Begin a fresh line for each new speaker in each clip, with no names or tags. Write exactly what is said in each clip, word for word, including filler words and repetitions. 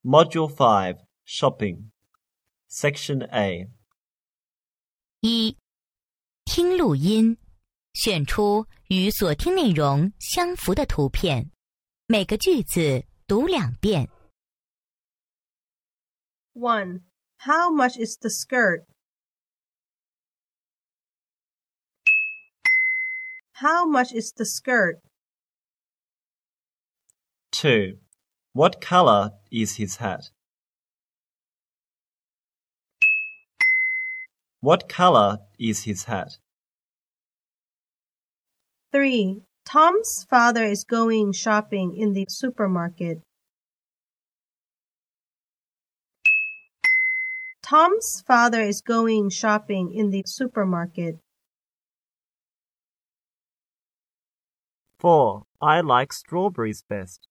Module five, Shopping. Section A.
一、听录音，选出与所听内容相符的图片，每个句子读两遍。
one. How much is the skirt? How much is the skirt?
two. What color is his hat? What color is his hat?
three. Tom's father is going shopping in the supermarket. Tom's father is going shopping in the supermarket.
four. I like strawberries best.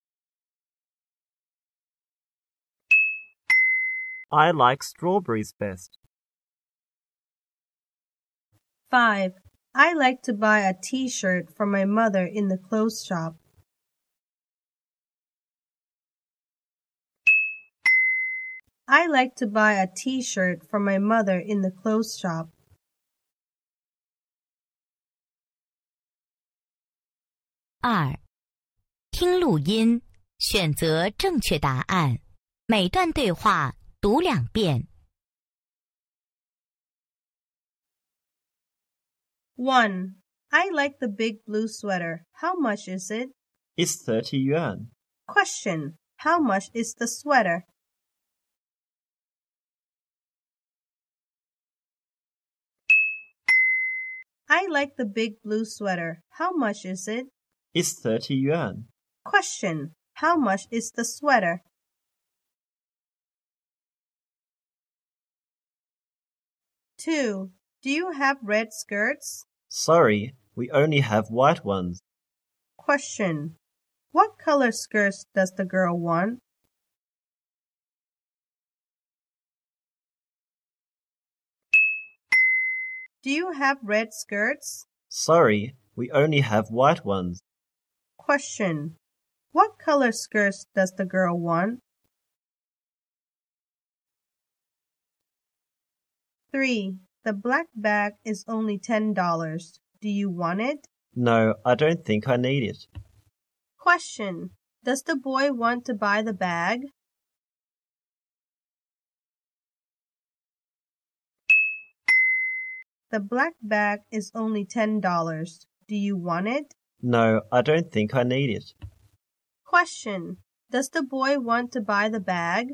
I like strawberries best.
five. I like to buy a t-shirt for my mother in the clothes shop. I like to buy a t-shirt for my mother in the clothes shop.
二、听录音，选择正确答案，每段对话读两遍。
one. I like the big blue sweater. How much is it?
It's thirty yuan.
Question. How much is the sweater? I like the big blue sweater. How much is it?
It's thirty yuan.
Question. How much is the sweater? two. Do you have red skirts?
Sorry, we only have white ones.
Question. What color skirts does the girl want? Do you have red skirts?
Sorry, we only have white ones.
Question. What color skirts does the girl want? three. The black bag is only ten dollars. Do you want it?
No, I don't think I need it.
Question. Does the boy want to buy the bag? The black bag is only ten dollars. Do you want it?
No, I don't think I need it.
Question. Does the boy want to buy the bag?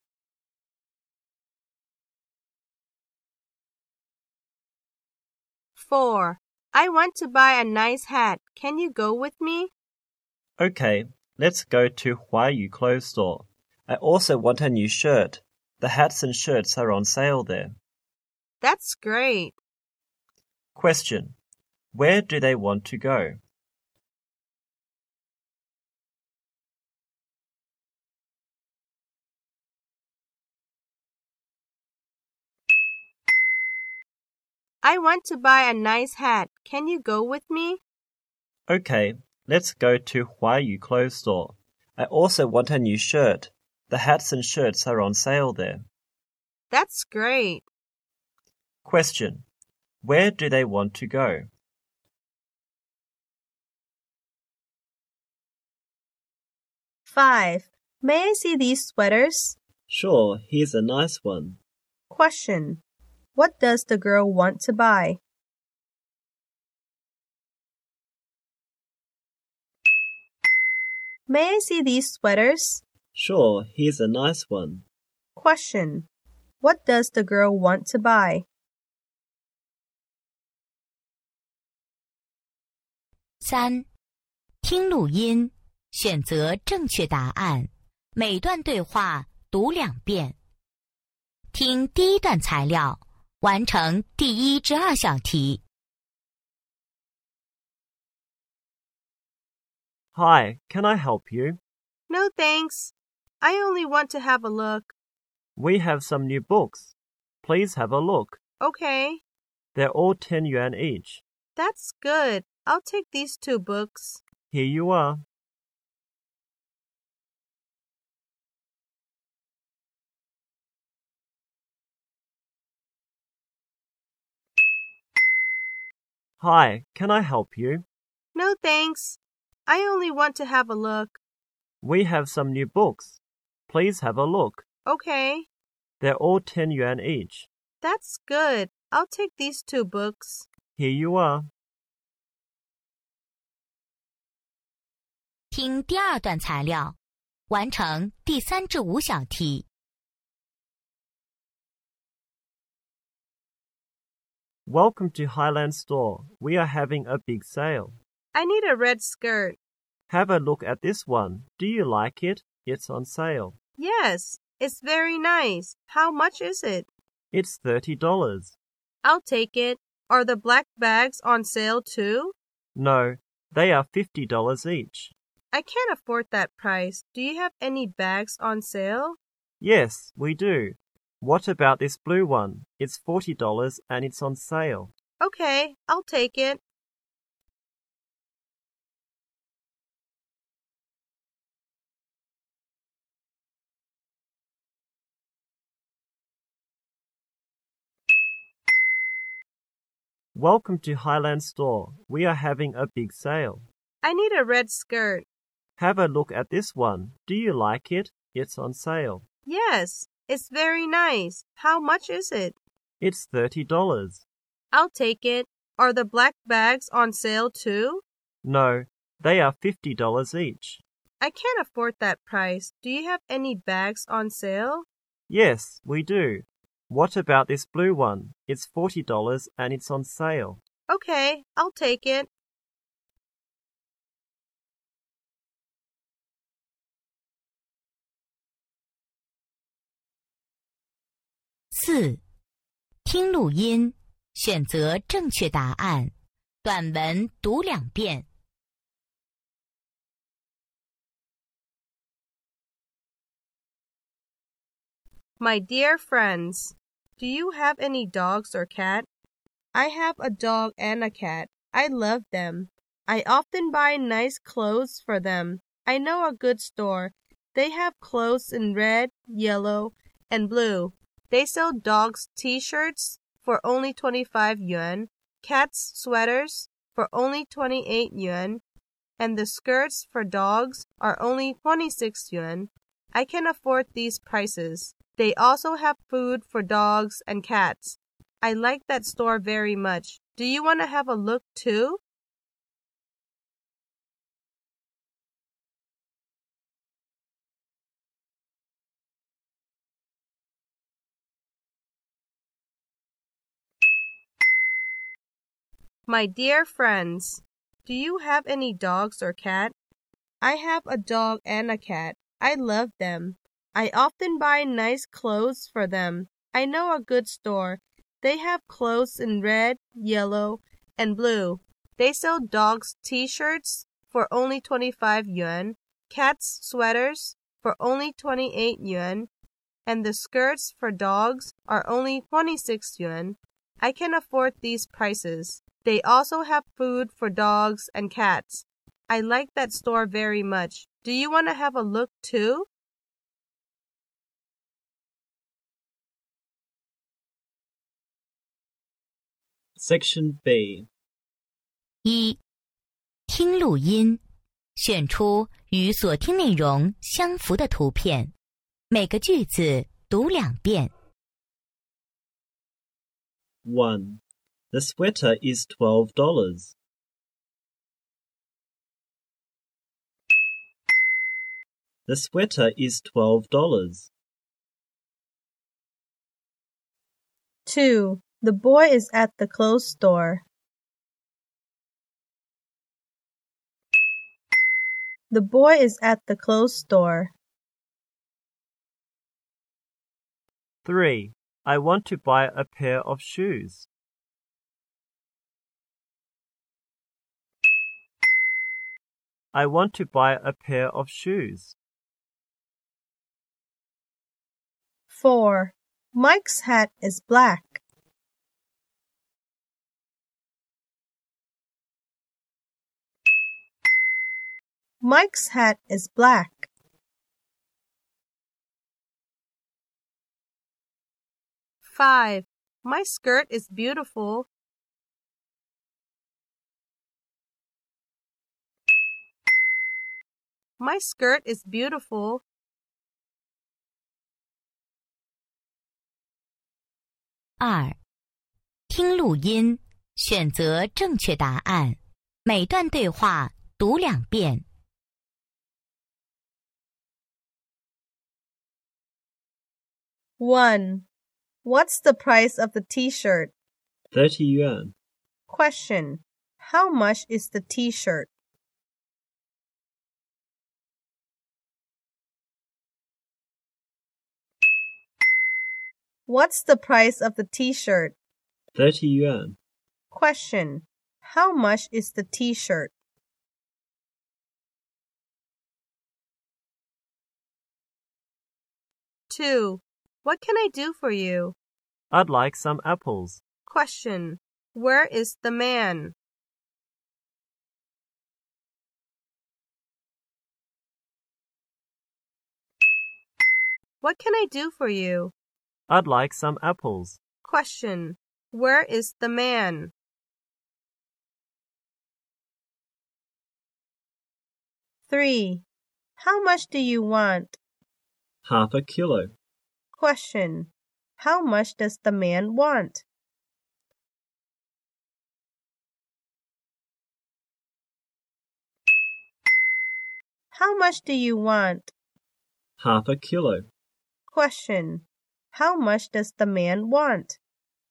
four. I want to buy a nice hat. Can you go with me?
Okay, let's go to Huayu Clothes Store. I also want a new shirt. The hats and shirts are on sale there.
That's great.
Question. Where do they want to go?
I want to buy a nice hat. Can you go with me?
Okay, let's go to Huayu Clothes Store. I also want a new shirt. The hats and shirts are on sale there.
That's great.
Question. Where do they want to go?
five. May I see these sweaters?
Sure, here's a nice one.
Question. What does the girl want to buy? May I see these sweaters?
Sure, here's a nice one.
Question. What does the girl want to buy?
三、听录音，选择正确答案，每段对话读两遍。听第一段材料，完成第一至二小题。
Hi, can I help you?
No thanks. I only want to have a look.
We have some new books. Please have a look.
Okay.
They're all ten yuan each.
That's good. I'll take these two books.
Here you are. Hi, can I help you?
No, thanks. I only want to have a look.
We have some new books. Please have a look.
Okay.
They're all ten yuan each.
That's good. I'll take these two books.
Here you are.
听第二段材料，完成第三至五小题。
Welcome to Highland Store. We are having a big sale.
I need a red skirt.
Have a look at this one. Do you like it? It's on sale.
Yes, it's very nice. How much is it?
It's thirty dollars.
I'll take it. Are the black bags on sale too?
No, they are fifty dollars each.
I can't afford that price. Do you have any bags on sale?
Yes, we do. What about this blue one? It's forty dollars and it's on sale.
Okay, I'll take it.
Welcome to Highland Store. We are having a big sale.
I need a red skirt.
Have a look at this one. Do you like it? It's on sale.
Yes, it's very nice. How much is it?
It's thirty dollars.
I'll take it. Are the black bags on sale too?
No, they are fifty dollars each.
I can't afford that price. Do you have any bags on sale?
Yes, we do. What about this blue one? It's forty dollars and it's on sale.
Okay, I'll take it.
四、听录音，选择正确答案。短文读两遍。
My dear friends, do you have any dogs or cat? I have a dog and a cat. I love them. I often buy nice clothes for them. I know a good store. They have clothes in red, yellow, and blue. They sell dogs' t-shirts for only twenty-five yuan, cats' sweaters for only twenty-eight yuan, and the skirts for dogs are only twenty-six yuan. I can afford these prices. They also have food for dogs and cats. I like that store very much. Do you want to have a look too? My dear friends, do you have any dogs or cat? I have a dog and a cat. I love them. I often buy nice clothes for them. I know a good store. They have clothes in red, yellow, and blue. They sell dogs' t-shirts for only twenty-five yuan, cats' sweaters for only twenty-eight yuan, and the skirts for dogs are only twenty-six yuan. I can afford these prices. They also have food for dogs and cats. I like that store very much. Do you want to have a look too?
Section B.
一、听录音，选出与所听内容相符的图片，每个句子读两遍。
one. The sweater is twelve dollars. The sweater is twelve dollars.
Two. The boy is at the clothes store. The boy is at the clothes store.
three. I want to buy a pair of shoes. I want to buy a pair of shoes.
Four. Mike's hat is black. Mike's hat is black. Five. My skirt is beautiful. My skirt is beautiful.
二、听录音，选择正确答案。每段对话读两遍。
one. What's the price of the t-shirt?
Thirty yuan.
Question. How much is the t-shirt? What's the price of the t-shirt?
Thirty yuan.
Question. How much is the t-shirt? two. What can I do for you?
I'd like some apples.
Question. Where is the man? What can I do for you?
I'd like some apples.
Question. Where is the man? three. How much do you want?
Half a kilo.
Question. How much does the man want? How much do you want?
Half a kilo.
Question. How much does the man want?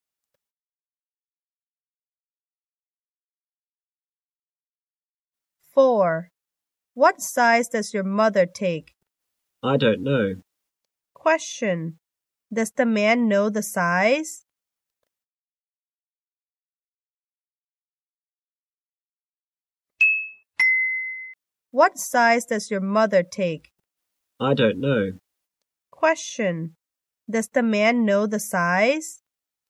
four. What size does your mother take?
I don't know.
Question. Does the man know the size? What size does your mother take?
I don't know.
Question. Does the man know the size?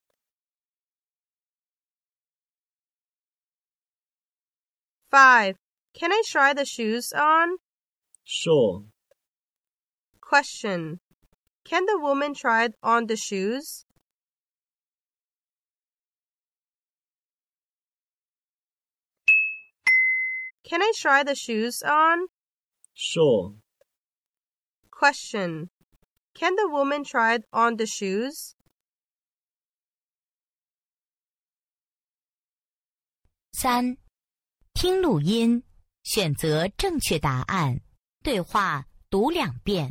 five. Can I try the shoes on?
Sure.
Question. Can the woman try on the shoes? Can I try the shoes on?
Sure.
Question. Can the woman try on the shoes?
三、听录音，选择正确答案。对话读两遍。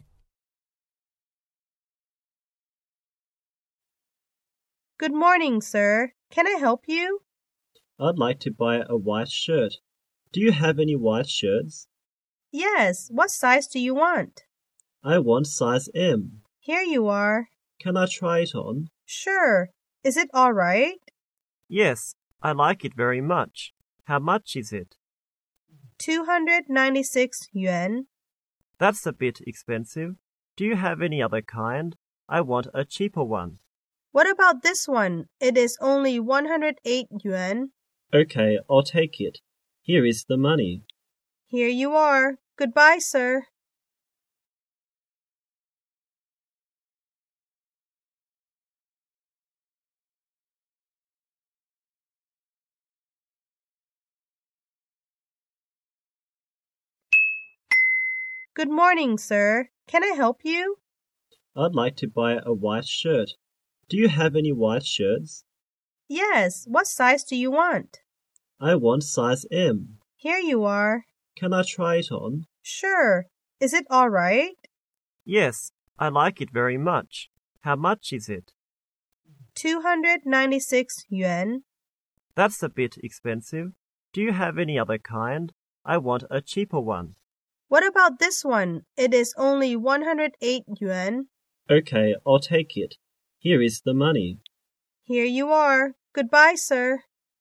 Good morning, sir. Can I help you?
I'd like to buy a white shirt. Do you have any white shirts?
Yes. What size do you want?
I want size M.
Here you are.
Can I try it on?
Sure. Is it all right?
Yes, I like it very much. How much is it?
two hundred ninety-six yuan.
That's a bit expensive. Do you have any other kind? I want a cheaper one.
What about this one? It is only one hundred eight yuan.
Okay, I'll take it. Here is the money.
Here you are. Goodbye, sir. Good morning, sir. Can I help you?
I'd like to buy a white shirt. Do you have any white shirts?
Yes. What size do you want?
I want size M.
Here you are.
Can I try it on?
Sure. Is it all right?
Yes, I like it very much. How much is it?
two hundred ninety-six yuan.
That's a bit expensive. Do you have any other kind? I want a cheaper one.
What about this one? It is only one hundred eight yuan.
Okay, I'll take it. Here is the money.
Here you are. Goodbye, sir.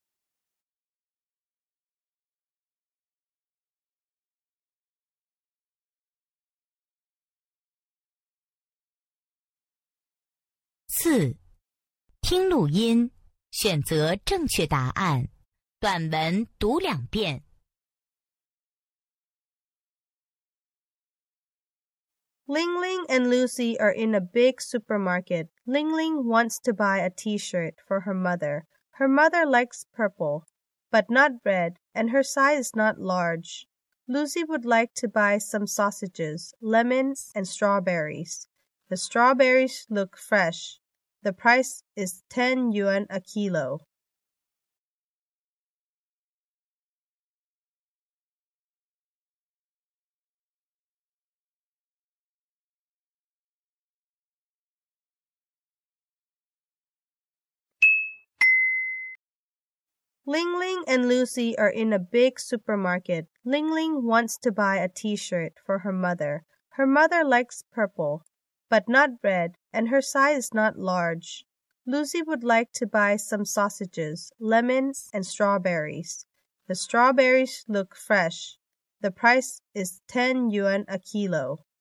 四、听录音，选择正确答案。短文读两遍。
Ling Ling and Lucy are in a big supermarket. Ling Ling wants to buy a t-shirt for her mother. Her mother likes purple, but not red, and her size is not large. Lucy would like to buy some sausages, lemons, and strawberries. The strawberries look fresh. The price is ten yuan a kilo. Ling Ling and Lucy are in a big supermarket. Ling Ling wants to buy a t-shirt for her mother. Her mother likes purple, but not red, and her size is not large. Lucy would like to buy some sausages, lemons, and strawberries. The strawberries look fresh. The price is ten yuan a kilo.